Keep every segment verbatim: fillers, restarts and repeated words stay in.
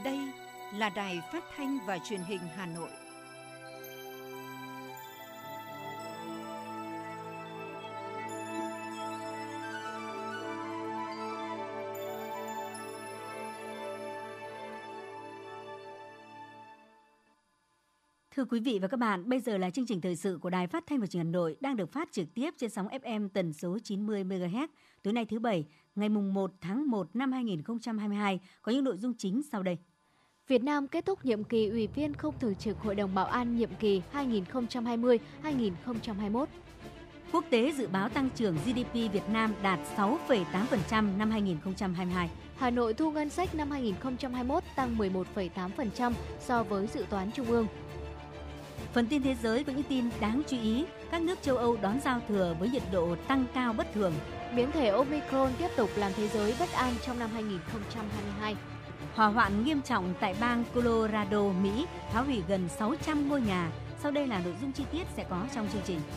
Đây là Đài Phát thanh và Truyền hình Hà Nội. Thưa quý vị và các bạn, bây giờ là chương trình thời sự của Đài Phát thanh và Truyền hình Hà Nội đang được phát trực tiếp trên sóng ép em tần số chín mươi mê ga héc. Tối nay thứ Bảy, ngày mùng một tháng một năm hai nghìn không trăm hai mươi hai có những nội dung chính sau đây. Việt Nam kết thúc nhiệm kỳ Ủy viên không thường trực Hội đồng Bảo an nhiệm kỳ hai nghìn không trăm hai mươi đến hai nghìn không trăm hai mươi mốt. Quốc tế dự báo tăng trưởng giê đê pê Việt Nam đạt sáu phẩy tám phần trăm năm hai nghìn không trăm hai mươi hai. Hà Nội thu ngân sách năm hai nghìn không trăm hai mươi mốt tăng mười một phẩy tám phần trăm so với dự toán trung ương. Phần tin thế giới có những tin đáng chú ý. Các nước châu Âu đón giao thừa với nhiệt độ tăng cao bất thường. Biến thể Omicron tiếp tục làm thế giới bất an trong năm hai nghìn không trăm hai mươi hai. Hỏa hoạn nghiêm trọng tại bang Colorado, Mỹ, phá hủy gần sáu trăm ngôi nhà. Sau đây là nội dung chi tiết sẽ có trong chương trình.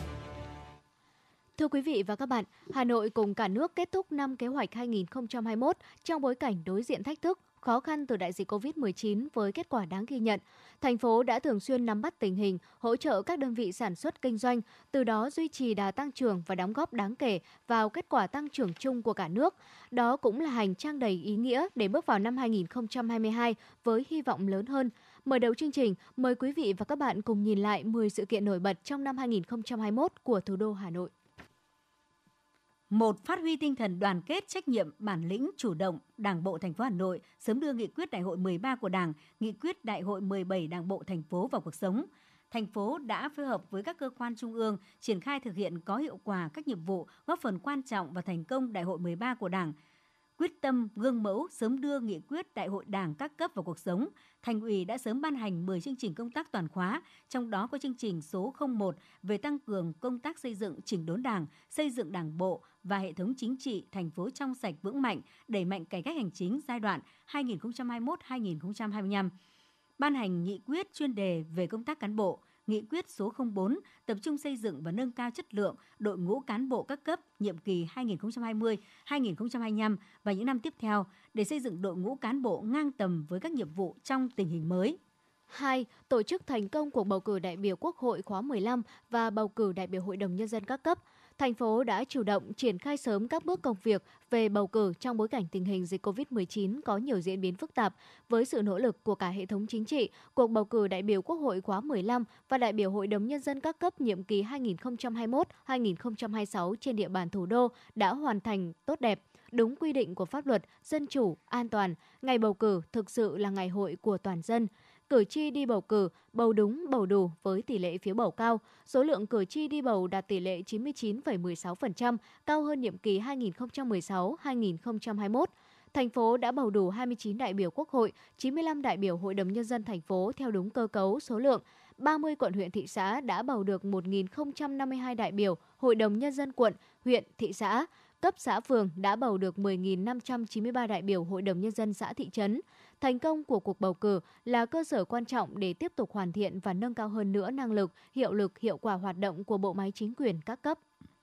Thưa quý vị và các bạn, Hà Nội cùng cả nước kết thúc năm kế hoạch hai nghìn không trăm hai mươi mốt trong bối cảnh đối diện thách thức, khó khăn từ đại dịch covid mười chín với kết quả đáng ghi nhận. Thành phố đã thường xuyên nắm bắt tình hình, hỗ trợ các đơn vị sản xuất kinh doanh, từ đó duy trì đà tăng trưởng và đóng góp đáng kể vào kết quả tăng trưởng chung của cả nước. Đó cũng là hành trang đầy ý nghĩa để bước vào năm hai nghìn không trăm hai mươi hai với hy vọng lớn hơn. Mở đầu chương trình, mời quý vị và các bạn cùng nhìn lại mười sự kiện nổi bật trong năm hai nghìn không trăm hai mươi mốt của thủ đô Hà Nội. Một, phát huy tinh thần đoàn kết, trách nhiệm, bản lĩnh, chủ động, Đảng bộ thành phố Hà Nội sớm đưa nghị quyết đại hội mười ba của Đảng, nghị quyết đại hội mười bảy Đảng bộ thành phố vào cuộc sống. Thành phố đã phối hợp với các cơ quan trung ương triển khai thực hiện có hiệu quả các nhiệm vụ góp phần quan trọng vào thành công đại hội mười ba của Đảng. Quyết tâm, gương mẫu, sớm đưa nghị quyết đại hội Đảng các cấp vào cuộc sống, Thành ủy đã sớm ban hành mười chương trình công tác toàn khóa, trong đó có chương trình số không một về tăng cường công tác xây dựng chỉnh đốn Đảng, xây dựng Đảng bộ và hệ thống chính trị thành phố trong sạch vững mạnh, đẩy mạnh cải cách hành chính giai đoạn hai nghìn không trăm hai mươi mốt đến hai nghìn không trăm hai mươi lăm. Ban hành nghị quyết chuyên đề về công tác cán bộ, nghị quyết số không bốn tập trung xây dựng và nâng cao chất lượng đội ngũ cán bộ các cấp nhiệm kỳ hai nghìn không trăm hai mươi đến hai nghìn không trăm hai mươi lăm và những năm tiếp theo để xây dựng đội ngũ cán bộ ngang tầm với các nhiệm vụ trong tình hình mới. hai. Tổ chức thành công cuộc bầu cử đại biểu Quốc hội khóa mười lăm và bầu cử đại biểu Hội đồng Nhân dân các cấp. Thành phố đã chủ động triển khai sớm các bước công việc về bầu cử trong bối cảnh tình hình dịch covid mười chín có nhiều diễn biến phức tạp. Với sự nỗ lực của cả hệ thống chính trị, cuộc bầu cử đại biểu Quốc hội khóa mười lăm và đại biểu Hội đồng Nhân dân các cấp nhiệm kỳ hai nghìn không trăm hai mươi mốt đến hai nghìn không trăm hai mươi sáu trên địa bàn thủ đô đã hoàn thành tốt đẹp, đúng quy định của pháp luật, dân chủ, an toàn. Ngày bầu cử thực sự là ngày hội của toàn dân. Cử tri đi bầu cử, bầu đúng, bầu đủ với tỷ lệ phiếu bầu cao. Số lượng cử tri đi bầu đạt tỷ lệ chín mươi chín phẩy mười sáu phần trăm, cao hơn nhiệm kỳ hai nghìn không trăm mười sáu đến hai nghìn không trăm hai mươi mốt. Thành phố đã bầu đủ hai mươi chín đại biểu Quốc hội, chín mươi lăm đại biểu Hội đồng Nhân dân thành phố theo đúng cơ cấu số lượng. ba mươi quận huyện thị xã đã bầu được một nghìn không trăm năm mươi hai đại biểu Hội đồng Nhân dân quận, huyện, thị xã. Cấp xã phường đã bầu được mười nghìn năm trăm chín mươi ba đại biểu Hội đồng Nhân dân xã thị trấn. Thành công của cuộc bầu cử là cơ sở quan trọng để tiếp tục hoàn thiện và nâng cao hơn nữa năng lực, hiệu lực, hiệu quả hoạt động của bộ máy chính quyền các cấp.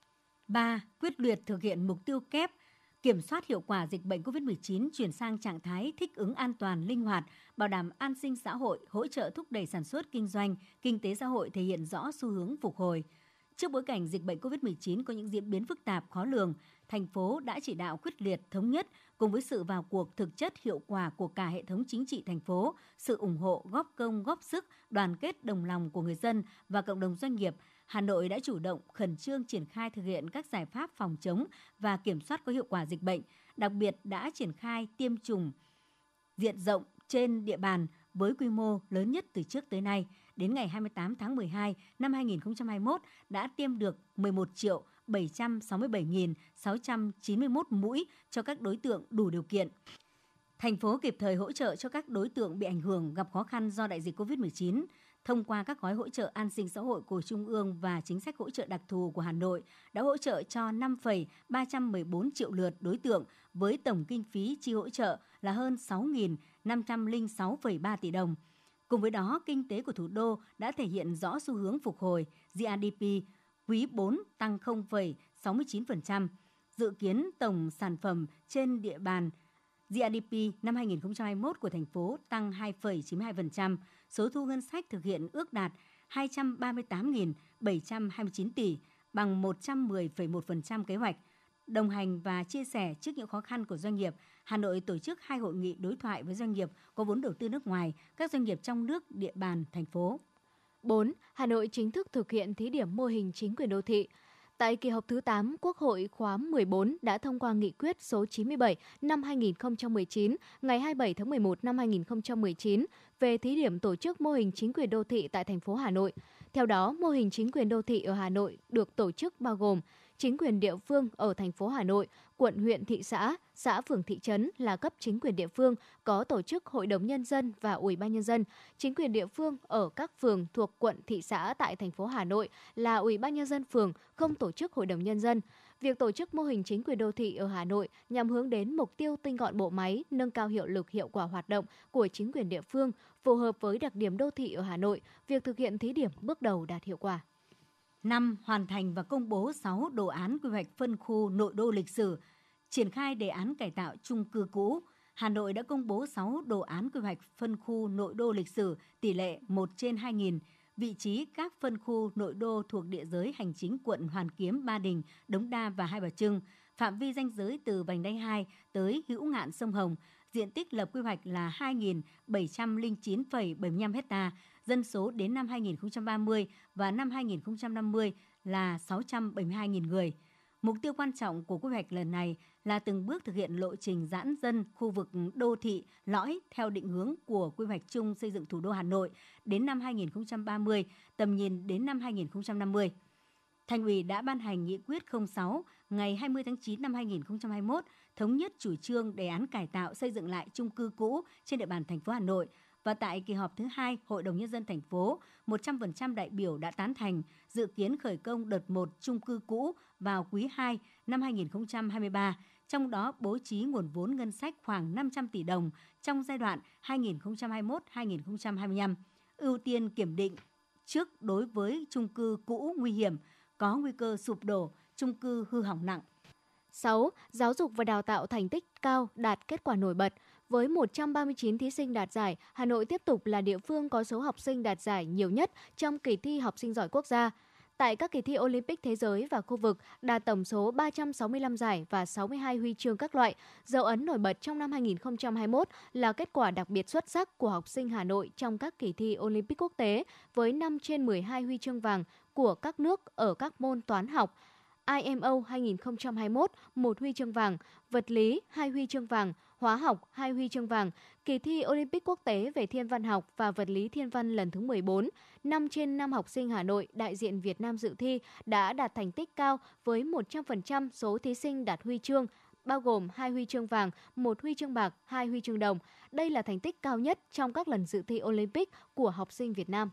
ba. Quyết liệt thực hiện mục tiêu kép, kiểm soát hiệu quả dịch bệnh covid mười chín chuyển sang trạng thái thích ứng an toàn, linh hoạt, bảo đảm an sinh xã hội, hỗ trợ thúc đẩy sản xuất, kinh doanh, kinh tế xã hội thể hiện rõ xu hướng phục hồi. Trước bối cảnh dịch bệnh covid mười chín có những diễn biến phức tạp, khó lường, thành phố đã chỉ đạo quyết liệt, thống nhất cùng với sự vào cuộc thực chất hiệu quả của cả hệ thống chính trị thành phố, sự ủng hộ, góp công, góp sức, đoàn kết đồng lòng của người dân và cộng đồng doanh nghiệp, Hà Nội đã chủ động khẩn trương triển khai thực hiện các giải pháp phòng chống và kiểm soát có hiệu quả dịch bệnh, đặc biệt đã triển khai tiêm chủng diện rộng trên địa bàn với quy mô lớn nhất từ trước tới nay. Đến ngày hai mươi tám tháng mười hai năm hai nghìn không trăm hai mươi mốt đã tiêm được mười một triệu bảy trăm sáu mươi bảy nghìn sáu trăm chín mươi mốt mũi cho các đối tượng đủ điều kiện. Thành phố kịp thời hỗ trợ cho các đối tượng bị ảnh hưởng gặp khó khăn do đại dịch covid mười chín. Thông qua các gói hỗ trợ an sinh xã hội của Trung ương và chính sách hỗ trợ đặc thù của Hà Nội đã hỗ trợ cho năm phẩy ba trăm mười bốn triệu lượt đối tượng với tổng kinh phí chi hỗ trợ là hơn sáu nghìn năm trăm lẻ sáu phẩy ba tỷ đồng. Cùng với đó, kinh tế của thủ đô đã thể hiện rõ xu hướng phục hồi, giê đê pê quý bốn tăng không phẩy sáu mươi chín phần trăm. Dự kiến tổng sản phẩm trên địa bàn giê đê pê năm hai không hai mốt của thành phố tăng hai phẩy chín mươi hai phần trăm, số thu ngân sách thực hiện ước đạt hai trăm ba mươi tám nghìn bảy trăm hai mươi chín tỷ, bằng một trăm mười phẩy một phần trăm kế hoạch. Đồng hành và chia sẻ trước những khó khăn của doanh nghiệp, Hà Nội tổ chức hai hội nghị đối thoại với doanh nghiệp có vốn đầu tư nước ngoài, các doanh nghiệp trong nước, địa bàn, thành phố. bốn. Hà Nội chính thức thực hiện thí điểm mô hình chính quyền đô thị. Tại kỳ họp thứ tám, Quốc hội khóa mười bốn đã thông qua nghị quyết số chín mươi bảy năm hai nghìn không trăm mười chín ngày hai mươi bảy tháng mười một năm hai nghìn không trăm mười chín về thí điểm tổ chức mô hình chính quyền đô thị tại thành phố Hà Nội. Theo đó, mô hình chính quyền đô thị ở Hà Nội được tổ chức bao gồm chính quyền địa phương ở thành phố Hà Nội, quận, huyện, thị xã, xã, phường, thị trấn là cấp chính quyền địa phương có tổ chức Hội đồng Nhân dân và Ủy ban Nhân dân. Chính quyền địa phương ở các phường thuộc quận, thị xã tại thành phố Hà Nội là Ủy ban Nhân dân phường, không tổ chức Hội đồng Nhân dân. Việc tổ chức mô hình chính quyền đô thị ở Hà Nội nhằm hướng đến mục tiêu tinh gọn bộ máy, nâng cao hiệu lực hiệu quả hoạt động của chính quyền địa phương, phù hợp với đặc điểm đô thị ở Hà Nội. Việc thực hiện thí điểm bước đầu đạt hiệu quả. năm. Hoàn thành và công bố sáu đồ án quy hoạch phân khu nội đô lịch sử, triển khai đề án cải tạo chung cư cũ. Hà Nội đã công bố sáu đồ án quy hoạch phân khu nội đô lịch sử, tỷ lệ một trên hai nghìn. Vị trí các phân khu nội đô thuộc địa giới hành chính quận Hoàn Kiếm, Ba Đình, Đống Đa và Hai Bà Trưng. Phạm vi ranh giới từ vành đai hai tới hữu ngạn sông Hồng. Diện tích lập quy hoạch là hai nghìn bảy trăm lẻ chín phẩy bảy mươi lăm ha. Dân số đến năm hai nghìn không trăm ba mươi và năm hai nghìn không trăm năm mươi là sáu trăm bảy mươi hai nghìn người. Mục tiêu quan trọng của quy hoạch lần này là từng bước thực hiện lộ trình giãn dân khu vực đô thị lõi theo định hướng của quy hoạch chung xây dựng thủ đô Hà Nội đến năm hai nghìn không trăm ba mươi, tầm nhìn đến năm hai nghìn không trăm năm mươi. Thành ủy đã ban hành nghị quyết không sáu ngày hai mươi tháng chín năm hai nghìn không trăm hai mươi mốt thống nhất chủ trương đề án cải tạo xây dựng lại chung cư cũ trên địa bàn thành phố Hà Nội. Và tại kỳ họp thứ hai, Hội đồng Nhân dân thành phố, một trăm phần trăm đại biểu đã tán thành dự kiến khởi công đợt một chung cư cũ vào quý hai năm hai nghìn không trăm hai mươi ba, trong đó bố trí nguồn vốn ngân sách khoảng năm trăm tỷ đồng trong giai đoạn hai nghìn không trăm hai mươi mốt đến hai nghìn không trăm hai mươi lăm, ưu tiên kiểm định trước đối với chung cư cũ nguy hiểm, có nguy cơ sụp đổ, chung cư hư hỏng nặng. sáu. Giáo dục và đào tạo thành tích cao, đạt kết quả nổi bật. Với một trăm ba mươi chín thí sinh đạt giải, Hà Nội tiếp tục là địa phương có số học sinh đạt giải nhiều nhất trong kỳ thi học sinh giỏi quốc gia. Tại các kỳ thi Olympic thế giới và khu vực, đạt tổng số ba trăm sáu mươi lăm giải và sáu mươi hai huy chương các loại. Dấu ấn nổi bật trong năm hai nghìn không trăm hai mươi mốt là kết quả đặc biệt xuất sắc của học sinh Hà Nội trong các kỳ thi Olympic quốc tế với năm trên mười hai huy chương vàng của các nước ở các môn toán học. i em o hai không hai mốt, một huy chương vàng, vật lý, hai huy chương vàng, hóa học, hai huy chương vàng, kỳ thi Olympic quốc tế về thiên văn học và vật lý thiên văn lần thứ mười bốn, năm trên năm học sinh Hà Nội đại diện Việt Nam dự thi đã đạt thành tích cao với một trăm phần trăm số thí sinh đạt huy chương, bao gồm hai huy chương vàng, một huy chương bạc, hai huy chương đồng. Đây là thành tích cao nhất trong các lần dự thi Olympic của học sinh Việt Nam.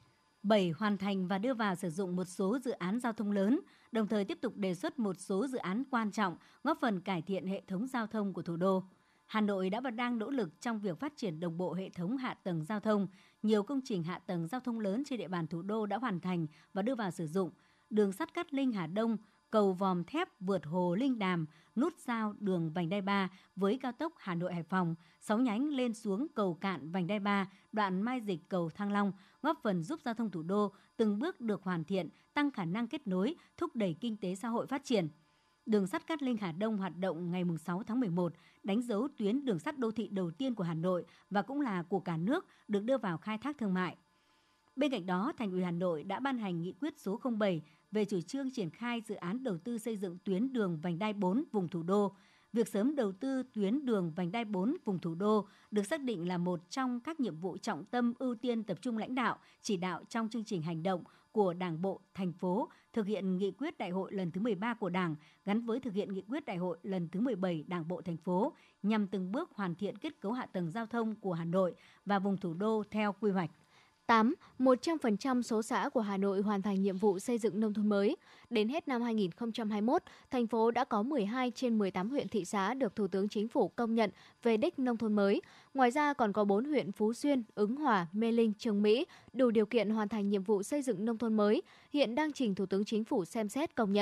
bảy. Hoàn thành và đưa vào sử dụng một số dự án giao thông lớn, đồng thời tiếp tục đề xuất một số dự án quan trọng góp phần cải thiện hệ thống giao thông của thủ đô. Hà Nội đã và đang nỗ lực trong việc phát triển đồng bộ hệ thống hạ tầng giao thông. Nhiều công trình hạ tầng giao thông lớn trên địa bàn thủ đô đã hoàn thành và đưa vào sử dụng. Đường sắt Cát Linh Hà Đông, cầu vòm thép vượt hồ Linh Đàm, nút giao đường vành đai ba với cao tốc Hà Nội Hải Phòng, sáu nhánh lên xuống cầu Cạn vành đai ba, đoạn Mai Dịch cầu Thăng Long, góp phần giúp giao thông thủ đô từng bước được hoàn thiện, tăng khả năng kết nối, thúc đẩy kinh tế xã hội phát triển. Đường sắt Cát Linh Hà Đông hoạt động ngày sáu tháng mười một, đánh dấu tuyến đường sắt đô thị đầu tiên của Hà Nội và cũng là của cả nước được đưa vào khai thác thương mại. Bên cạnh đó, Thành ủy Hà Nội đã ban hành nghị quyết số không bảy về chủ trương triển khai dự án đầu tư xây dựng tuyến đường vành đai bốn vùng thủ đô. Việc sớm đầu tư tuyến đường vành đai bốn vùng thủ đô được xác định là một trong các nhiệm vụ trọng tâm ưu tiên tập trung lãnh đạo, chỉ đạo trong chương trình hành động của Đảng bộ, thành phố, thực hiện nghị quyết đại hội lần thứ mười ba của Đảng gắn với thực hiện nghị quyết đại hội lần thứ mười bảy Đảng bộ thành phố nhằm từng bước hoàn thiện kết cấu hạ tầng giao thông của Hà Nội và vùng thủ đô theo quy hoạch. tám. một trăm phần trăm số xã của Hà Nội hoàn thành nhiệm vụ xây dựng nông thôn mới. Đến hết năm hai nghìn không trăm hai mươi mốt, thành phố đã có mười hai trên mười tám huyện thị xã được Thủ tướng Chính phủ công nhận về đích nông thôn mới. Ngoài ra còn có bốn huyện Phú Xuyên, Ứng Hòa, Mê Linh, Trường Mỹ đủ điều kiện hoàn thành nhiệm vụ xây dựng nông thôn mới, hiện đang trình Thủ tướng Chính phủ xem xét công nhận.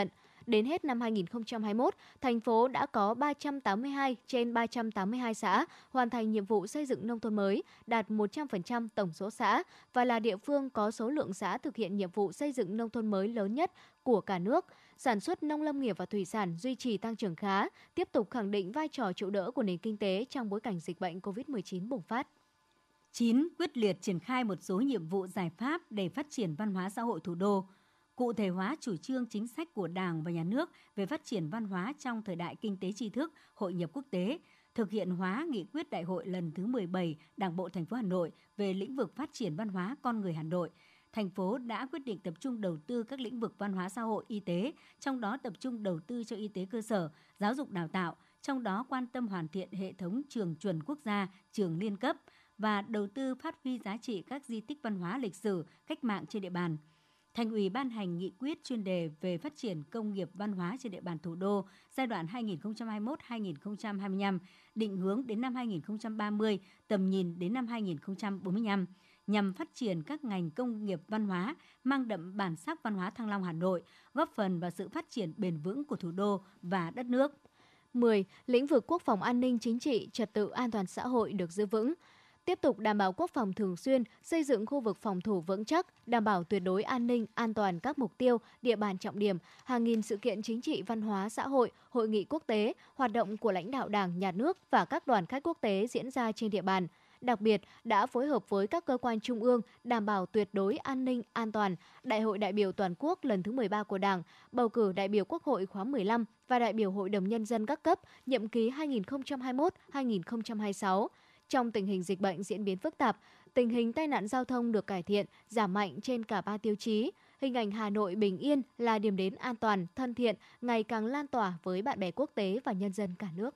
Đến hết năm hai nghìn không trăm hai mươi mốt, thành phố đã có ba trăm tám mươi hai trên ba trăm tám mươi hai xã hoàn thành nhiệm vụ xây dựng nông thôn mới, đạt một trăm phần trăm tổng số xã và là địa phương có số lượng xã thực hiện nhiệm vụ xây dựng nông thôn mới lớn nhất của cả nước. Sản xuất nông lâm nghiệp và thủy sản duy trì tăng trưởng khá, tiếp tục khẳng định vai trò trụ đỡ của nền kinh tế trong bối cảnh dịch bệnh covid mười chín bùng phát. chín. Quyết liệt triển khai một số nhiệm vụ giải pháp để phát triển văn hóa xã hội thủ đô. Cụ thể hóa chủ trương chính sách của Đảng và Nhà nước về phát triển văn hóa trong thời đại kinh tế tri thức, hội nhập quốc tế, thực hiện hóa nghị quyết Đại hội lần thứ mười bảy Đảng bộ thành phố Hà Nội về lĩnh vực phát triển văn hóa con người Hà Nội. Thành phố đã quyết định tập trung đầu tư các lĩnh vực văn hóa xã hội, y tế, trong đó tập trung đầu tư cho y tế cơ sở, giáo dục đào tạo, trong đó quan tâm hoàn thiện hệ thống trường chuẩn quốc gia, trường liên cấp và đầu tư phát huy giá trị các di tích văn hóa lịch sử, cách mạng trên địa bàn. Thành ủy ban hành nghị quyết chuyên đề về phát triển công nghiệp văn hóa trên địa bàn thủ đô giai đoạn hai nghìn không trăm hai mươi mốt đến hai nghìn không trăm hai mươi lăm, định hướng đến năm hai nghìn không trăm ba mươi, tầm nhìn đến năm hai nghìn không trăm bốn mươi lăm, nhằm phát triển các ngành công nghiệp văn hóa mang đậm bản sắc văn hóa Thăng Long Hà Nội, góp phần vào sự phát triển bền vững của thủ đô và đất nước. mười. Lĩnh vực quốc phòng an ninh chính trị, trật tự an toàn xã hội được giữ vững. Tiếp tục đảm bảo quốc phòng thường xuyên, xây dựng khu vực phòng thủ vững chắc, đảm bảo tuyệt đối an ninh, an toàn các mục tiêu, địa bàn trọng điểm, hàng nghìn sự kiện chính trị, văn hóa, xã hội, hội nghị quốc tế, hoạt động của lãnh đạo Đảng, Nhà nước và các đoàn khách quốc tế diễn ra trên địa bàn. Đặc biệt, đã phối hợp với các cơ quan trung ương đảm bảo tuyệt đối an ninh, an toàn, Đại hội đại biểu toàn quốc lần thứ mười ba của Đảng, bầu cử đại biểu Quốc hội khóa mười lăm và đại biểu Hội đồng Nhân dân các cấp, nhiệm kỳ hai nghìn không trăm hai mươi mốt đến hai nghìn không trăm hai mươi sáu. Trong tình hình dịch bệnh diễn biến phức tạp, tình hình tai nạn giao thông được cải thiện, giảm mạnh trên cả ba tiêu chí. Hình ảnh Hà Nội bình yên là điểm đến an toàn, thân thiện, ngày càng lan tỏa với bạn bè quốc tế và nhân dân cả nước.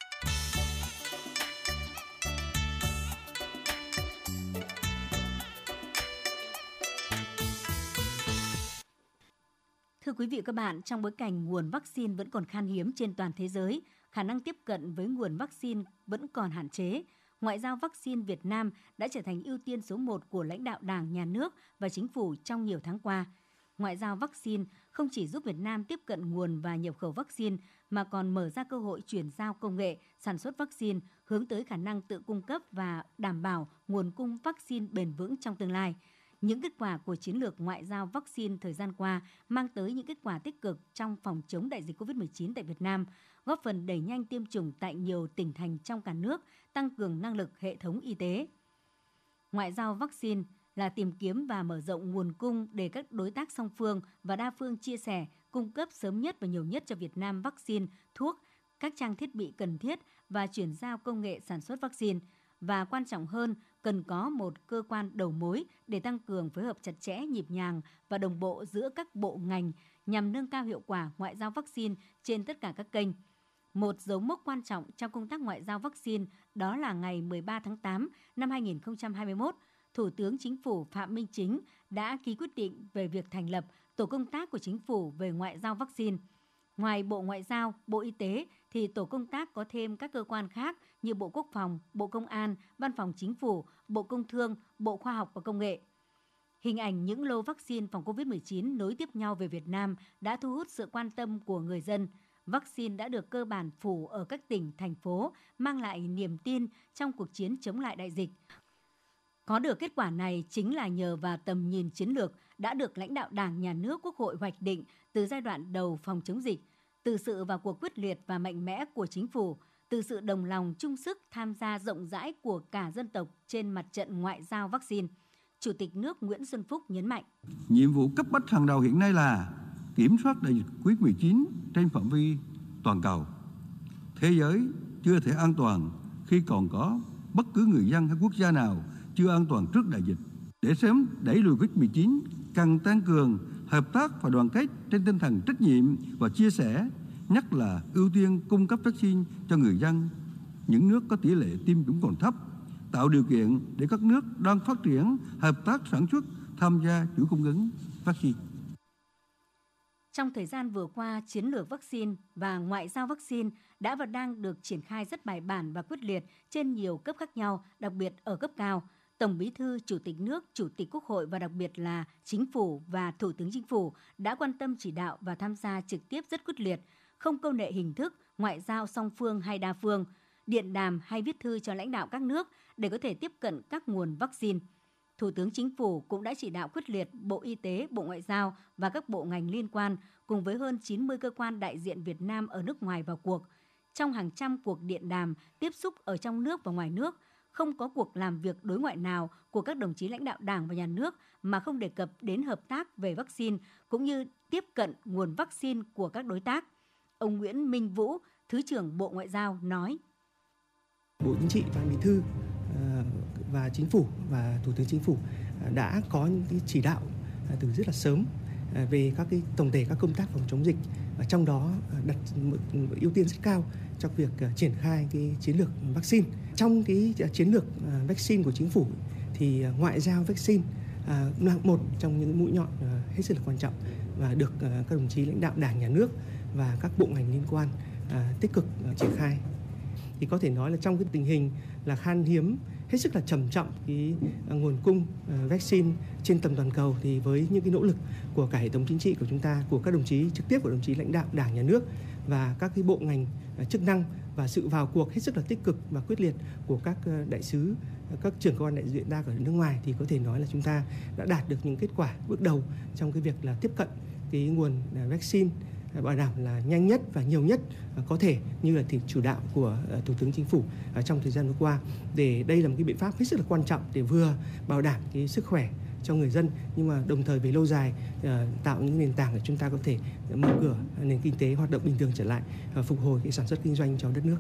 Thưa quý vị và các bạn, trong bối cảnh nguồn vaccine vẫn còn khan hiếm trên toàn thế giới, khả năng tiếp cận với nguồn vaccine vẫn còn hạn chế, ngoại giao vaccine Việt Nam đã trở thành ưu tiên số một của lãnh đạo Đảng, Nhà nước và Chính phủ trong nhiều tháng qua. Ngoại giao vaccine không chỉ giúp Việt Nam tiếp cận nguồn và nhập khẩu vaccine, mà còn mở ra cơ hội chuyển giao công nghệ, sản xuất vaccine, hướng tới khả năng tự cung cấp và đảm bảo nguồn cung vaccine bền vững trong tương lai. Những kết quả của chiến lược ngoại giao vaccine thời gian qua mang tới những kết quả tích cực trong phòng chống đại dịch covid mười chín tại Việt Nam, góp phần đẩy nhanh tiêm chủng tại nhiều tỉnh thành trong cả nước, tăng cường năng lực hệ thống y tế. Ngoại giao vaccine là tìm kiếm và mở rộng nguồn cung để các đối tác song phương và đa phương chia sẻ, cung cấp sớm nhất và nhiều nhất cho Việt Nam vaccine, thuốc, các trang thiết bị cần thiết và chuyển giao công nghệ sản xuất vaccine. Và quan trọng hơn, cần có một cơ quan đầu mối để tăng cường phối hợp chặt chẽ, nhịp nhàng và đồng bộ giữa các bộ ngành nhằm nâng cao hiệu quả ngoại giao vaccine trên tất cả các kênh. Một dấu mốc quan trọng trong công tác ngoại giao vaccine đó là ngày mười ba tháng tám năm hai nghìn không trăm hai mươi mốt, Thủ tướng Chính phủ Phạm Minh Chính đã ký quyết định về việc thành lập Tổ công tác của Chính phủ về ngoại giao vaccine. Ngoài Bộ Ngoại giao, Bộ Y tế thì tổ công tác có thêm các cơ quan khác như Bộ Quốc phòng, Bộ Công an, Văn phòng Chính phủ, Bộ Công thương, Bộ Khoa học và Công nghệ. Hình ảnh những lô vaccine phòng covid mười chín nối tiếp nhau về Việt Nam đã thu hút sự quan tâm của người dân. Vaccine đã được cơ bản phủ ở các tỉnh, thành phố, mang lại niềm tin trong cuộc chiến chống lại đại dịch. Có được kết quả này chính là nhờ vào tầm nhìn chiến lược đã được lãnh đạo Đảng, Nhà nước, Quốc hội hoạch định từ giai đoạn đầu phòng chống dịch, từ sự vào cuộc quyết liệt và mạnh mẽ của Chính phủ, từ sự đồng lòng chung sức tham gia rộng rãi của cả dân tộc trên mặt trận ngoại giao vaccine. Chủ tịch nước Nguyễn Xuân Phúc nhấn mạnh. Nhiệm vụ cấp bách hàng đầu hiện nay là kiểm soát đại dịch covid mười chín trên phạm vi toàn cầu. Thế giới chưa thể an toàn khi còn có bất cứ người dân hay quốc gia nào chưa an toàn trước đại dịch. Để sớm đẩy lùi covid mười chín, cần tăng cường hợp tác và đoàn kết trên tinh thần trách nhiệm và chia sẻ, nhất là ưu tiên cung cấp vaccine cho người dân, những nước có tỷ lệ tiêm chủng còn thấp, tạo điều kiện để các nước đang phát triển hợp tác sản xuất tham gia chuỗi cung ứng vaccine. Trong thời gian vừa qua, chiến lược vaccine và ngoại giao vaccine đã và đang được triển khai rất bài bản và quyết liệt trên nhiều cấp khác nhau, đặc biệt ở cấp cao. Tổng Bí thư, Chủ tịch nước, Chủ tịch Quốc hội và đặc biệt là Chính phủ và Thủ tướng Chính phủ đã quan tâm chỉ đạo và tham gia trực tiếp rất quyết liệt, không câu nệ hình thức, ngoại giao song phương hay đa phương, điện đàm hay viết thư cho lãnh đạo các nước để có thể tiếp cận các nguồn vaccine. Thủ tướng Chính phủ cũng đã chỉ đạo quyết liệt Bộ Y tế, Bộ Ngoại giao và các bộ ngành liên quan cùng với hơn chín mươi cơ quan đại diện Việt Nam ở nước ngoài vào cuộc. Trong hàng trăm cuộc điện đàm, tiếp xúc ở trong nước và ngoài nước, không có cuộc làm việc đối ngoại nào của các đồng chí lãnh đạo Đảng và Nhà nước mà không đề cập đến hợp tác về vaccine cũng như tiếp cận nguồn vaccine của các đối tác. Ông Nguyễn Minh Vũ, Thứ trưởng Bộ Ngoại giao nói: Bộ Chính trị, Ban Bí thư và Chính phủ và Thủ tướng Chính phủ đã có những cái chỉ đạo từ rất là sớm về các cái tổng thể các công tác phòng chống dịch, và trong đó đặt một ưu tiên rất cao cho việc triển khai cái chiến lược vaccine. Trong cái chiến lược vaccine của Chính phủ thì ngoại giao vaccine là một trong những mũi nhọn hết sức là quan trọng và được các đồng chí lãnh đạo Đảng, Nhà nước và các bộ ngành liên quan tích cực triển khai. Thì có thể nói là trong cái tình hình là khan hiếm, hết sức là trầm trọng cái nguồn cung vaccine trên tầm toàn cầu, thì với những cái nỗ lực của cả hệ thống chính trị của chúng ta, của các đồng chí trực tiếp của đồng chí lãnh đạo Đảng, Nhà nước và các cái bộ ngành chức năng và sự vào cuộc hết sức là tích cực và quyết liệt của các đại sứ, các trưởng cơ quan đại diện đa ở nước ngoài, thì có thể nói là chúng ta đã đạt được những kết quả bước đầu trong cái việc là tiếp cận cái nguồn vaccine, bảo đảm là nhanh nhất và nhiều nhất có thể, như là thì chủ đạo của Thủ tướng Chính phủ trong thời gian vừa qua. Để đây là một cái biện pháp hết sức là quan trọng để vừa bảo đảm cái sức khỏe cho người dân, nhưng mà đồng thời về lâu dài tạo những nền tảng để chúng ta có thể mở cửa nền kinh tế hoạt động bình thường trở lại, phục hồi cái sản xuất kinh doanh cho đất nước.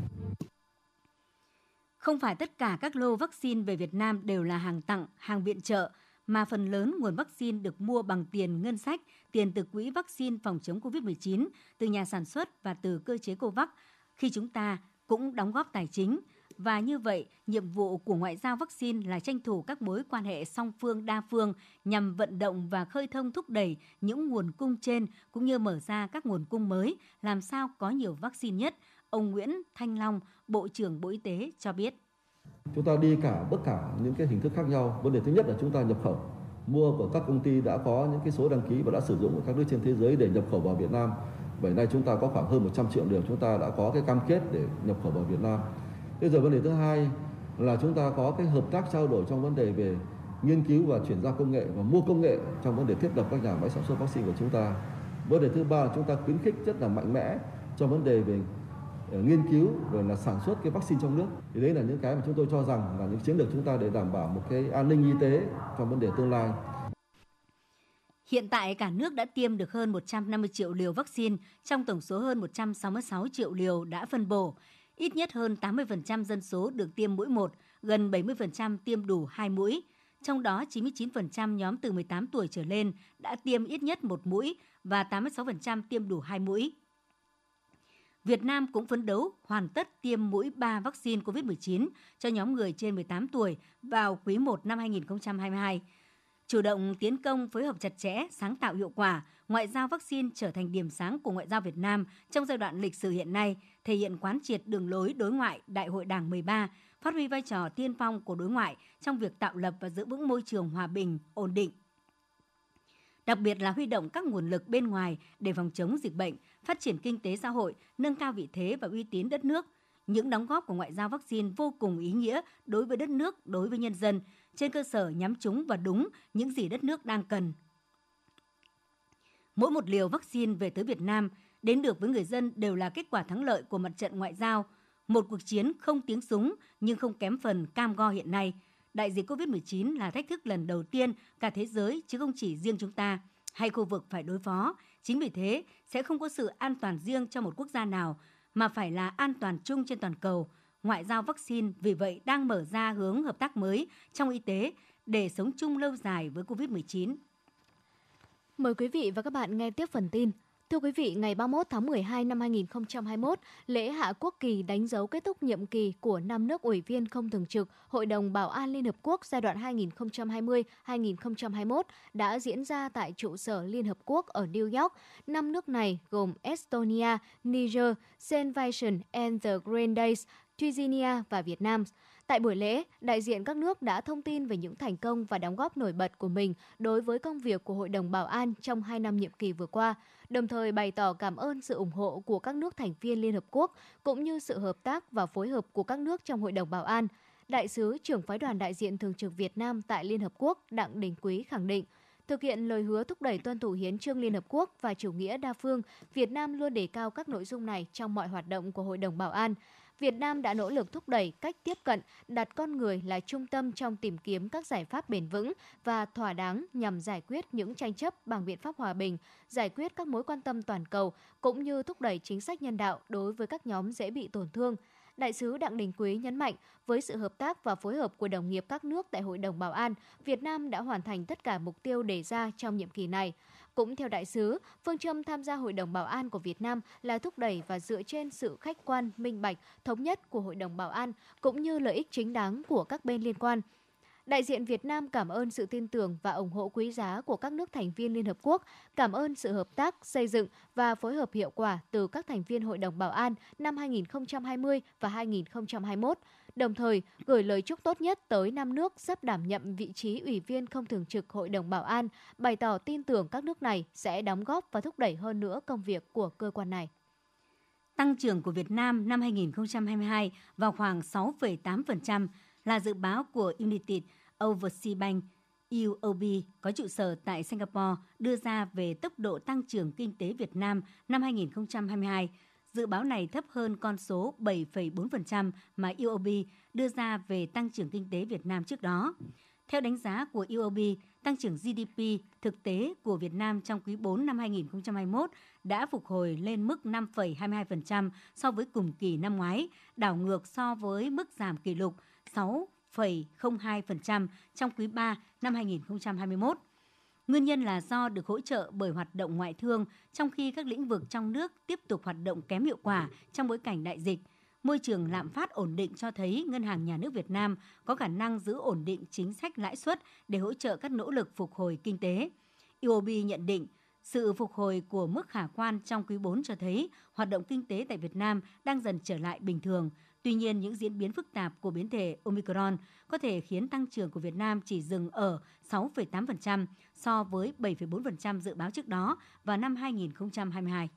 Không phải tất cả các lô vaccine về Việt Nam đều là hàng tặng, hàng viện trợ, mà phần lớn nguồn vaccine được mua bằng tiền ngân sách, tiền từ quỹ vaccine phòng chống covid mười chín, từ nhà sản xuất và từ cơ chế COVAX, khi chúng ta cũng đóng góp tài chính. Và như vậy, nhiệm vụ của ngoại giao vaccine là tranh thủ các mối quan hệ song phương đa phương nhằm vận động và khơi thông thúc đẩy những nguồn cung trên cũng như mở ra các nguồn cung mới, làm sao có nhiều vaccine nhất. Ông Nguyễn Thanh Long, Bộ trưởng Bộ Y tế cho biết. Chúng ta đi cả tất cả những cái hình thức khác nhau. Vấn đề thứ nhất là chúng ta nhập khẩu, mua của các công ty đã có những cái số đăng ký và đã sử dụng ở các nước trên thế giới để nhập khẩu vào Việt Nam. Vậy nay chúng ta có khoảng hơn một trăm triệu liều chúng ta đã có cái cam kết để nhập khẩu vào Việt Nam. Thế rồi vấn đề thứ hai là chúng ta có cái hợp tác trao đổi trong vấn đề về nghiên cứu và chuyển giao công nghệ và mua công nghệ trong vấn đề thiết lập các nhà máy sản xuất vaccine của chúng ta. Vấn đề thứ ba là chúng ta khuyến khích rất là mạnh mẽ trong vấn đề về nghiên cứu rồi là sản xuất cái vaccine trong nước. Thì đấy là những cái mà chúng tôi cho rằng là những chiến lược chúng ta để đảm bảo một cái an ninh y tế trong vấn đề tương lai. Hiện tại cả nước đã tiêm được hơn một trăm năm mươi triệu liều vaccine trong tổng số hơn một trăm sáu mươi sáu triệu liều đã phân bổ. Ít nhất hơn tám mươi phần trăm dân số được tiêm mũi một, gần bảy mươi phần trăm tiêm đủ hai mũi. Trong đó chín mươi chín phần trăm nhóm từ mười tám tuổi trở lên đã tiêm ít nhất một mũi và tám mươi sáu phần trăm tiêm đủ hai mũi. Việt Nam cũng phấn đấu hoàn tất tiêm mũi ba vaccine covid mười chín cho nhóm người trên mười tám tuổi vào quý một năm hai nghìn không trăm hai mươi hai. Chủ động tiến công, phối hợp chặt chẽ, sáng tạo hiệu quả, ngoại giao vaccine trở thành điểm sáng của ngoại giao Việt Nam trong giai đoạn lịch sử hiện nay, thể hiện quán triệt đường lối đối ngoại Đại hội Đảng mười ba, phát huy vai trò tiên phong của đối ngoại trong việc tạo lập và giữ vững môi trường hòa bình, ổn định. Đặc biệt là huy động các nguồn lực bên ngoài để phòng chống dịch bệnh, phát triển kinh tế xã hội, nâng cao vị thế và uy tín đất nước. Những đóng góp của ngoại giao vaccine vô cùng ý nghĩa đối với đất nước, đối với nhân dân, trên cơ sở nhắm trúng và đúng những gì đất nước đang cần. Mỗi một liều vaccine về tới Việt Nam đến được với người dân đều là kết quả thắng lợi của mặt trận ngoại giao, một cuộc chiến không tiếng súng nhưng không kém phần cam go hiện nay. Đại dịch covid mười chín là thách thức lần đầu tiên cả thế giới chứ không chỉ riêng chúng ta hay khu vực phải đối phó. Chính vì thế, sẽ không có sự an toàn riêng cho một quốc gia nào, mà phải là an toàn chung trên toàn cầu. Ngoại giao vaccine vì vậy đang mở ra hướng hợp tác mới trong y tế để sống chung lâu dài với covid mười chín. Mời quý vị và các bạn nghe tiếp phần tin. Thưa quý vị, ngày ba mươi mốt tháng mười hai năm hai nghìn không trăm hai mươi mốt, lễ hạ quốc kỳ đánh dấu kết thúc nhiệm kỳ của năm nước ủy viên không thường trực Hội đồng Bảo an Liên Hợp Quốc giai đoạn hai nghìn không trăm hai mươi đến hai nghìn không trăm hai mươi mốt đã diễn ra tại trụ sở Liên Hợp Quốc ở New York. Năm nước này gồm Estonia, Niger, Saint Vincent and the Grenadines, Tunisia và Việt Nam. Tại buổi lễ, đại diện các nước đã thông tin về những thành công và đóng góp nổi bật của mình đối với công việc của Hội đồng Bảo an trong hai năm nhiệm kỳ vừa qua, đồng thời bày tỏ cảm ơn sự ủng hộ của các nước thành viên Liên Hợp Quốc cũng như sự hợp tác và phối hợp của các nước trong Hội đồng Bảo an. Đại sứ trưởng phái đoàn đại diện thường trực Việt Nam tại Liên Hợp Quốc Đặng Đình Quý khẳng định, thực hiện lời hứa thúc đẩy tuân thủ hiến chương Liên Hợp Quốc và chủ nghĩa đa phương, Việt Nam luôn đề cao các nội dung này trong mọi hoạt động của Hội đồng Bảo an. Việt Nam đã nỗ lực thúc đẩy cách tiếp cận, đặt con người là trung tâm trong tìm kiếm các giải pháp bền vững và thỏa đáng nhằm giải quyết những tranh chấp bằng biện pháp hòa bình, giải quyết các mối quan tâm toàn cầu, cũng như thúc đẩy chính sách nhân đạo đối với các nhóm dễ bị tổn thương. Đại sứ Đặng Đình Quý nhấn mạnh, với sự hợp tác và phối hợp của đồng nghiệp các nước tại Hội đồng Bảo an, Việt Nam đã hoàn thành tất cả mục tiêu đề ra trong nhiệm kỳ này. Cũng theo đại sứ, phương châm tham gia Hội đồng Bảo an của Việt Nam là thúc đẩy và dựa trên sự khách quan, minh bạch, thống nhất của Hội đồng Bảo an, cũng như lợi ích chính đáng của các bên liên quan. Đại diện Việt Nam cảm ơn sự tin tưởng và ủng hộ quý giá của các nước thành viên Liên Hợp Quốc, cảm ơn sự hợp tác, xây dựng và phối hợp hiệu quả từ các thành viên Hội đồng Bảo an năm hai nghìn không trăm hai mươi và hai nghìn không trăm hai mươi mốt, đồng thời gửi lời chúc tốt nhất tới năm nước sắp đảm nhận vị trí Ủy viên không thường trực Hội đồng Bảo an, bày tỏ tin tưởng các nước này sẽ đóng góp và thúc đẩy hơn nữa công việc của cơ quan này. Tăng trưởng của Việt Nam năm hai nghìn không trăm hai mươi hai vào khoảng sáu phẩy tám phần trăm là dự báo của United Overseas Bank U O B có trụ sở tại Singapore đưa ra về tốc độ tăng trưởng kinh tế Việt Nam năm hai nghìn không trăm hai mươi hai. Dự báo này thấp hơn con số bảy phẩy bốn phần trăm mà U O B đưa ra về tăng trưởng kinh tế Việt Nam trước đó. Theo đánh giá của U O B, tăng trưởng G D P thực tế của Việt Nam trong quý bốn năm hai nghìn không trăm hai mươi mốt đã phục hồi lên mức năm phẩy hai mươi hai phần trăm so với cùng kỳ năm ngoái, đảo ngược so với mức giảm kỷ lục sáu phẩy không hai phần trăm trong quý ba năm hai nghìn không trăm hai mươi mốt. Nguyên nhân là do được hỗ trợ bởi hoạt động ngoại thương, trong khi các lĩnh vực trong nước tiếp tục hoạt động kém hiệu quả trong bối cảnh đại dịch. Môi trường lạm phát ổn định cho thấy Ngân hàng Nhà nước Việt Nam có khả năng giữ ổn định chính sách lãi suất để hỗ trợ các nỗ lực phục hồi kinh tế. U O B nhận định, sự phục hồi của mức khả quan trong quý bốn cho thấy hoạt động kinh tế tại Việt Nam đang dần trở lại bình thường. Tuy nhiên, những diễn biến phức tạp của biến thể Omicron có thể khiến tăng trưởng của Việt Nam chỉ dừng ở sáu phẩy tám phần trăm so với bảy phẩy bốn phần trăm dự báo trước đó vào năm hai nghìn không trăm hai mươi hai.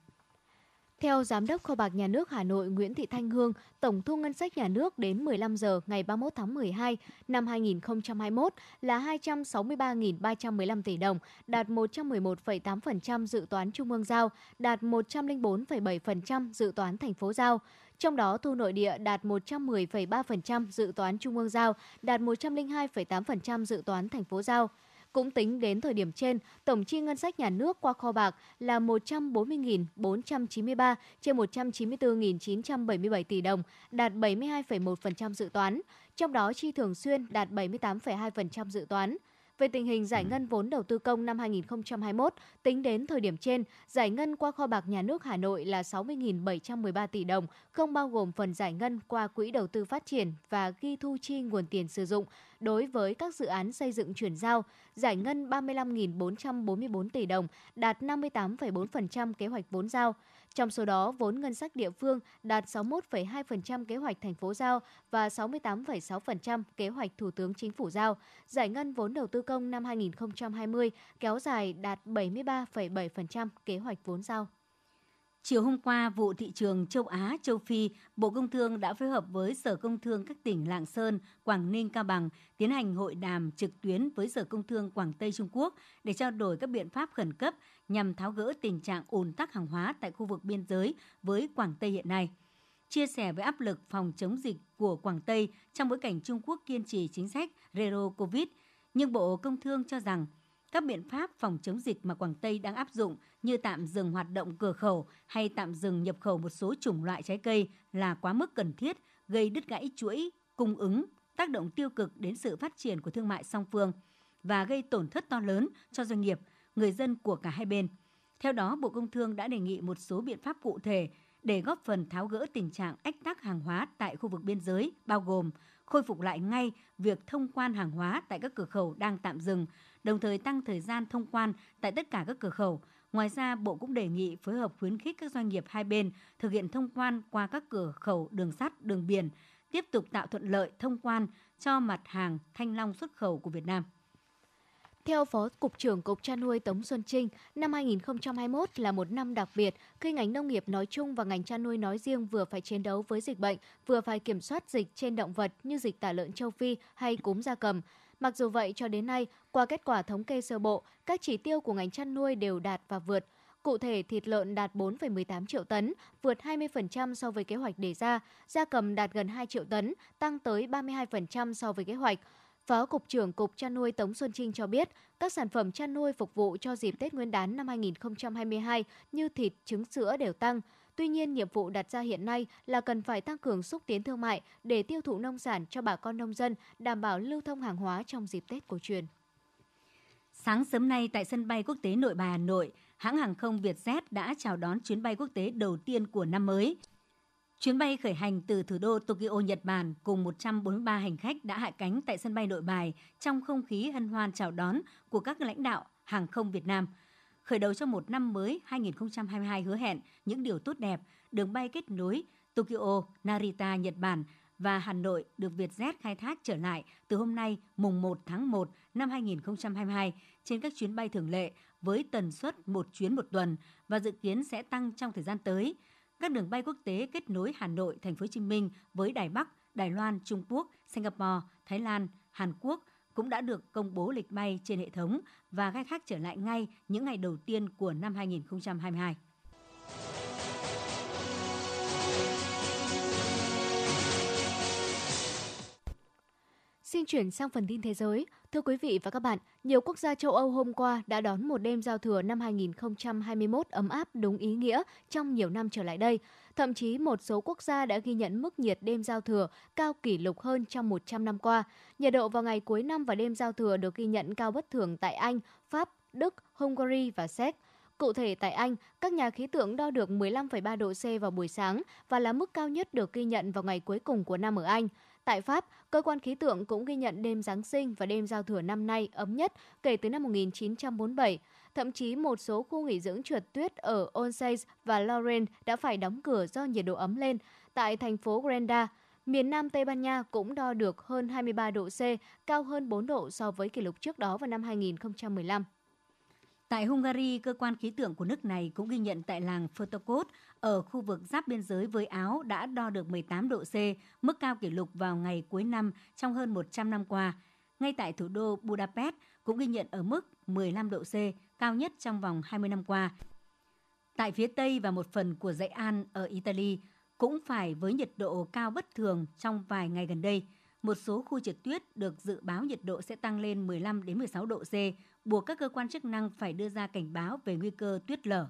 Theo Giám đốc Kho bạc Nhà nước Hà Nội Nguyễn Thị Thanh Hương, tổng thu ngân sách nhà nước đến mười lăm giờ ngày ba mươi mốt tháng mười hai năm hai nghìn không trăm hai mươi mốt là hai trăm sáu mươi ba nghìn ba trăm mười lăm tỷ đồng, đạt một trăm mười một phẩy tám phần trăm dự toán Trung ương giao, đạt một trăm lẻ bốn phẩy bảy phần trăm dự toán thành phố giao. Trong đó, thu nội địa đạt một trăm mười phẩy ba phần trăm dự toán Trung ương giao, đạt một trăm lẻ hai phẩy tám phần trăm dự toán thành phố giao. Cũng tính đến thời điểm trên, tổng chi ngân sách nhà nước qua kho bạc là một trăm bốn mươi nghìn bốn trăm chín mươi ba trên một trăm chín mươi tư nghìn chín trăm bảy mươi bảy tỷ đồng, đạt bảy mươi hai phẩy một phần trăm dự toán. Trong đó, chi thường xuyên đạt bảy mươi tám phẩy hai phần trăm dự toán. Về tình hình giải ngân vốn đầu tư công năm hai nghìn không trăm hai mươi mốt, tính đến thời điểm trên, giải ngân qua kho bạc nhà nước Hà Nội là sáu mươi nghìn bảy trăm mười ba tỷ đồng, không bao gồm phần giải ngân qua Quỹ đầu tư phát triển và ghi thu chi nguồn tiền sử dụng đối với các dự án xây dựng chuyển giao, giải ngân ba mươi lăm nghìn bốn trăm bốn mươi bốn tỷ đồng, đạt năm mươi tám phẩy bốn phần trăm kế hoạch vốn giao. Trong số đó, vốn ngân sách địa phương đạt sáu mươi mốt phẩy hai phần trăm kế hoạch thành phố giao và sáu mươi tám phẩy sáu phần trăm kế hoạch Thủ tướng Chính phủ giao. Giải ngân vốn đầu tư công năm hai nghìn không trăm hai mươi kéo dài đạt bảy mươi ba phẩy bảy phần trăm kế hoạch vốn giao. Chiều hôm qua, vụ thị trường châu Á, châu Phi, Bộ Công Thương đã phối hợp với Sở Công Thương các tỉnh Lạng Sơn, Quảng Ninh, Cao Bằng tiến hành hội đàm trực tuyến với Sở Công Thương Quảng Tây Trung Quốc để trao đổi các biện pháp khẩn cấp nhằm tháo gỡ tình trạng ùn tắc hàng hóa tại khu vực biên giới với Quảng Tây hiện nay. Chia sẻ với áp lực phòng chống dịch của Quảng Tây trong bối cảnh Trung Quốc kiên trì chính sách Zero Covid, nhưng Bộ Công Thương cho rằng các biện pháp phòng chống dịch mà Quảng Tây đang áp dụng như tạm dừng hoạt động cửa khẩu hay tạm dừng nhập khẩu một số chủng loại trái cây là quá mức cần thiết, gây đứt gãy chuỗi cung ứng, tác động tiêu cực đến sự phát triển của thương mại song phương và gây tổn thất to lớn cho doanh nghiệp, người dân của cả hai bên. Theo đó, Bộ Công Thương đã đề nghị một số biện pháp cụ thể để góp phần tháo gỡ tình trạng ách tắc hàng hóa tại khu vực biên giới, bao gồm khôi phục lại ngay việc thông quan hàng hóa tại các cửa khẩu đang tạm dừng, đồng thời tăng thời gian thông quan tại tất cả các cửa khẩu. Ngoài ra, Bộ cũng đề nghị phối hợp khuyến khích các doanh nghiệp hai bên thực hiện thông quan qua các cửa khẩu đường sắt, đường biển, tiếp tục tạo thuận lợi thông quan cho mặt hàng thanh long xuất khẩu của Việt Nam. Theo Phó Cục trưởng Cục Chăn nuôi Tống Xuân Trinh, năm hai nghìn không trăm hai mươi mốt là một năm đặc biệt khi ngành nông nghiệp nói chung và ngành chăn nuôi nói riêng vừa phải chiến đấu với dịch bệnh, vừa phải kiểm soát dịch trên động vật như dịch tả lợn châu Phi hay cúm gia cầm. Mặc dù vậy, cho đến nay, qua kết quả thống kê sơ bộ, các chỉ tiêu của ngành chăn nuôi đều đạt và vượt. Cụ thể, thịt lợn đạt bốn phẩy mười tám triệu tấn, vượt hai mươi phần trăm so với kế hoạch đề ra, gia cầm đạt gần hai triệu tấn, tăng tới ba mươi hai phần trăm so với kế hoạch. Phó Cục trưởng Cục Chăn nuôi Tống Xuân Trinh cho biết, các sản phẩm chăn nuôi phục vụ cho dịp Tết Nguyên đán năm hai nghìn không trăm hai mươi hai như thịt, trứng sữa đều tăng. Tuy nhiên, nhiệm vụ đặt ra hiện nay là cần phải tăng cường xúc tiến thương mại để tiêu thụ nông sản cho bà con nông dân, đảm bảo lưu thông hàng hóa trong dịp Tết cổ truyền. Sáng sớm nay tại sân bay quốc tế Nội Bài Hà Nội, hãng hàng không Vietjet đã chào đón chuyến bay quốc tế đầu tiên của năm mới. Chuyến bay khởi hành từ thủ đô Tokyo, Nhật Bản cùng một trăm bốn mươi ba hành khách đã hạ cánh tại sân bay Nội Bài trong không khí hân hoan chào đón của các lãnh đạo hàng không Việt Nam. Khởi đầu cho một năm mới hai nghìn không trăm hai mươi hai hứa hẹn những điều tốt đẹp, đường bay kết nối Tokyo, Narita, Nhật Bản và Hà Nội được Vietjet khai thác trở lại từ hôm nay mùng một tháng một năm hai nghìn không trăm hai mươi hai trên các chuyến bay thường lệ với tần suất một chuyến một tuần và dự kiến sẽ tăng trong thời gian tới. Các đường bay quốc tế kết nối Hà Nội, Thành phố Hồ Chí Minh với Đài Bắc, Đài Loan, Trung Quốc, Singapore, Thái Lan, Hàn Quốc cũng đã được công bố lịch bay trên hệ thống và khai thác trở lại ngay những ngày đầu tiên của năm hai nghìn không trăm hai mươi hai. Xin chuyển sang phần tin thế giới. Thưa quý vị và các bạn, nhiều quốc gia châu Âu hôm qua đã đón một đêm giao thừa năm hai nghìn không trăm hai mươi mốt ấm áp đúng ý nghĩa trong nhiều năm trở lại đây. Thậm chí một số quốc gia đã ghi nhận mức nhiệt đêm giao thừa cao kỷ lục hơn trong một trăm năm qua. Nhiệt độ vào ngày cuối năm và đêm giao thừa được ghi nhận cao bất thường tại Anh, Pháp, Đức, Hungary và Séc. Cụ thể tại Anh, các nhà khí tượng đo được mười lăm phẩy ba độ C vào buổi sáng và là mức cao nhất được ghi nhận vào ngày cuối cùng của năm ở Anh. Tại Pháp, cơ quan khí tượng cũng ghi nhận đêm Giáng sinh và đêm giao thừa năm nay ấm nhất kể từ năm một nghìn chín trăm bốn mươi bảy. Thậm chí một số khu nghỉ dưỡng trượt tuyết ở Orsay và Lorraine đã phải đóng cửa do nhiệt độ ấm lên. Tại thành phố Granda, miền Nam Tây Ban Nha cũng đo được hơn hai mươi ba độ C, cao hơn bốn độ so với kỷ lục trước đó vào năm hai nghìn không trăm mười lăm. Tại Hungary, cơ quan khí tượng của nước này cũng ghi nhận tại làng Fotokot ở khu vực giáp biên giới với Áo đã đo được mười tám độ C, mức cao kỷ lục vào ngày cuối năm trong hơn một trăm năm qua. Ngay tại thủ đô Budapest cũng ghi nhận ở mức mười lăm độ C, cao nhất trong vòng hai mươi năm qua. Tại phía Tây và một phần của dãy An ở Italy cũng phải với nhiệt độ cao bất thường trong vài ngày gần đây. Một số khu trượt tuyết được dự báo nhiệt độ sẽ tăng lên mười lăm đến mười sáu độ C, buộc các cơ quan chức năng phải đưa ra cảnh báo về nguy cơ tuyết lở.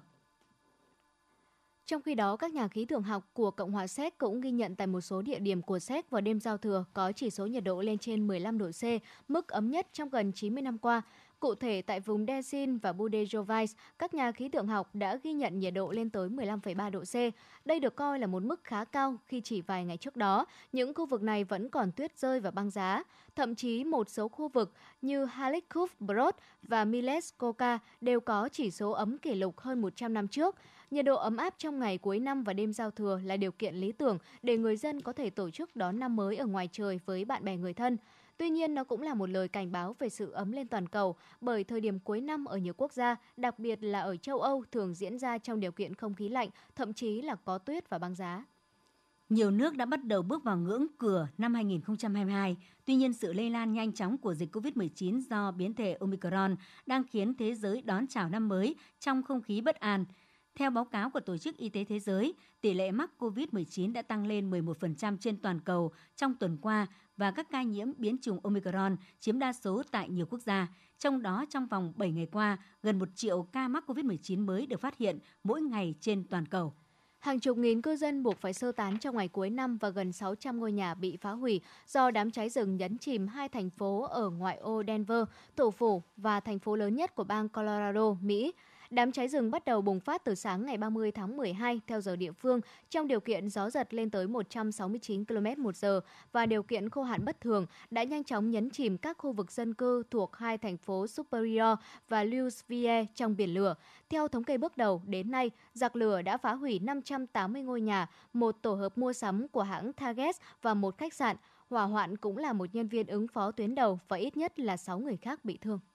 Trong khi đó, các nhà khí tượng học của Cộng hòa Séc cũng ghi nhận tại một số địa điểm của Séc vào đêm giao thừa có chỉ số nhiệt độ lên trên mười lăm độ C, mức ấm nhất trong gần chín mươi năm qua. Cụ thể, tại vùng Desin và Budejovice, các nhà khí tượng học đã ghi nhận nhiệt độ lên tới mười lăm phẩy ba độ C. Đây được coi là một mức khá cao khi chỉ vài ngày trước đó, những khu vực này vẫn còn tuyết rơi và băng giá. Thậm chí một số khu vực như Halikov Brod và Mileskoka đều có chỉ số ấm kỷ lục hơn một trăm năm trước. Nhiệt độ ấm áp trong ngày cuối năm và đêm giao thừa là điều kiện lý tưởng để người dân có thể tổ chức đón năm mới ở ngoài trời với bạn bè người thân. Tuy nhiên, nó cũng là một lời cảnh báo về sự ấm lên toàn cầu, bởi thời điểm cuối năm ở nhiều quốc gia, đặc biệt là ở châu Âu, thường diễn ra trong điều kiện không khí lạnh, thậm chí là có tuyết và băng giá. Nhiều nước đã bắt đầu bước vào ngưỡng cửa năm hai nghìn không trăm hai mươi hai. Tuy nhiên, sự lây lan nhanh chóng của dịch covid mười chín do biến thể Omicron đang khiến thế giới đón chào năm mới trong không khí bất an. Theo báo cáo của Tổ chức Y tế Thế giới, tỷ lệ mắc covid mười chín đã tăng lên mười một phần trăm trên toàn cầu trong tuần qua và các ca nhiễm biến chủng Omicron chiếm đa số tại nhiều quốc gia. Trong đó, trong vòng bảy ngày qua, gần một triệu ca mắc covid mười chín mới được phát hiện mỗi ngày trên toàn cầu. Hàng chục nghìn cư dân buộc phải sơ tán trong ngày cuối năm và gần sáu trăm ngôi nhà bị phá hủy do đám cháy rừng nhấn chìm hai thành phố ở ngoại ô Denver, thủ phủ và thành phố lớn nhất của bang Colorado, Mỹ. Đám cháy rừng bắt đầu bùng phát từ sáng ngày ba mươi tháng mười hai theo giờ địa phương, trong điều kiện gió giật lên tới một trăm sáu mươi chín ki lô mét một giờ và điều kiện khô hạn bất thường đã nhanh chóng nhấn chìm các khu vực dân cư thuộc hai thành phố Superior và Louisville trong biển lửa. Theo thống kê bước đầu, đến nay, giặc lửa đã phá hủy năm trăm tám mươi ngôi nhà, một tổ hợp mua sắm của hãng Target và một khách sạn. Hỏa hoạn cũng là một nhân viên ứng phó tuyến đầu và ít nhất là sáu người khác bị thương.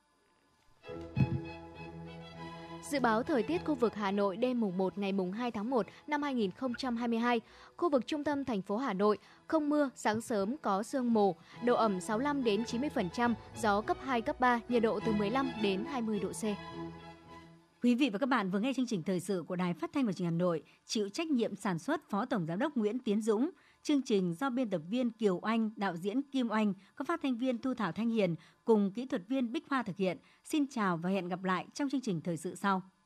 Dự báo thời tiết khu vực Hà Nội đêm mùng một ngày mùng hai tháng một năm hai nghìn không trăm hai mươi hai. Khu vực trung tâm thành phố Hà Nội không mưa, sáng sớm có sương mù, độ ẩm sáu mươi lăm đến chín mươi phần trăm, gió cấp hai, cấp ba, nhiệt độ từ mười lăm đến hai mươi độ C. Quý vị và các bạn vừa nghe chương trình thời sự của Đài Phát thanh và Truyền hình Hà Nội, chịu trách nhiệm sản xuất Phó Tổng giám đốc Nguyễn Tiến Dũng. Chương trình do biên tập viên Kiều Anh, đạo diễn Kim Oanh, các phát thanh viên Thu Thảo Thanh Hiền cùng kỹ thuật viên Bích Hoa thực hiện. Xin chào và hẹn gặp lại trong chương trình thời sự sau.